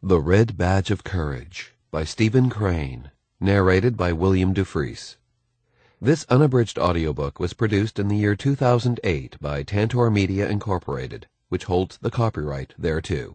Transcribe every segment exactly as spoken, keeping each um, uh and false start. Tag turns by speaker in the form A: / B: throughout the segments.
A: The Red Badge of Courage by Stephen Crane, narrated by William Dufresne. This unabridged audiobook was produced in the year two thousand eight by Tantor Media Incorporated, which holds the copyright thereto.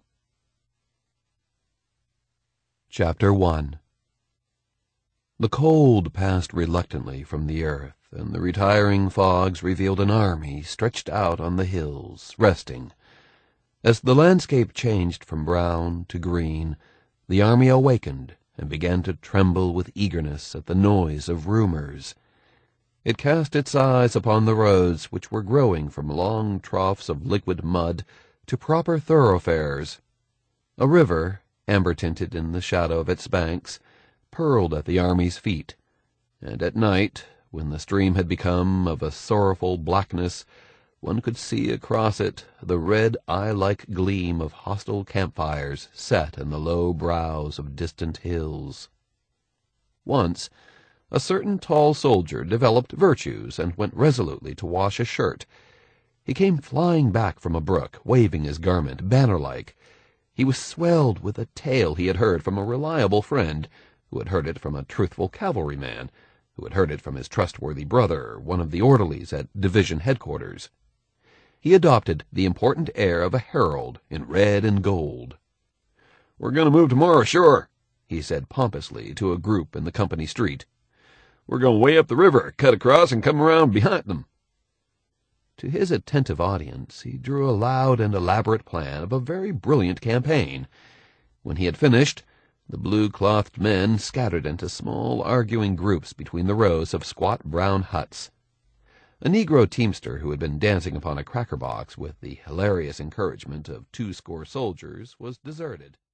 A: Chapter one. The cold passed reluctantly from the earth, and the retiring fogs revealed an army stretched out on the hills, resting. As the landscape changed from brown to green, the army awakened and began to tremble with eagerness at the noise of rumors. It cast its eyes upon the roads, which were growing from long troughs of liquid mud to proper thoroughfares. A river, amber-tinted in the shadow of its banks, purled at the army's feet, and at night, when the stream had become of a sorrowful blackness, one could see across it the red eye-like gleam of hostile campfires set in the low brows of distant hills. Once, a certain tall soldier developed virtues and went resolutely to wash a shirt. He came flying back from a brook, waving his garment banner-like. He was swelled with a tale he had heard from a reliable friend, who had heard it from a truthful cavalryman, who had heard it from his trustworthy brother, one of the orderlies at division headquarters. He adopted the important air of a herald in red and gold. "We're going to move tomorrow, sure," he said pompously to a group in the company street. "We're going way up the river, cut across, and come around behind them." To his attentive audience he drew a loud and elaborate plan of a very brilliant campaign. When he had finished, the blue-clothed men scattered into small arguing groups between the rows of squat brown huts. A Negro teamster who had been dancing upon a cracker box with the hilarious encouragement of two-score soldiers was deserted.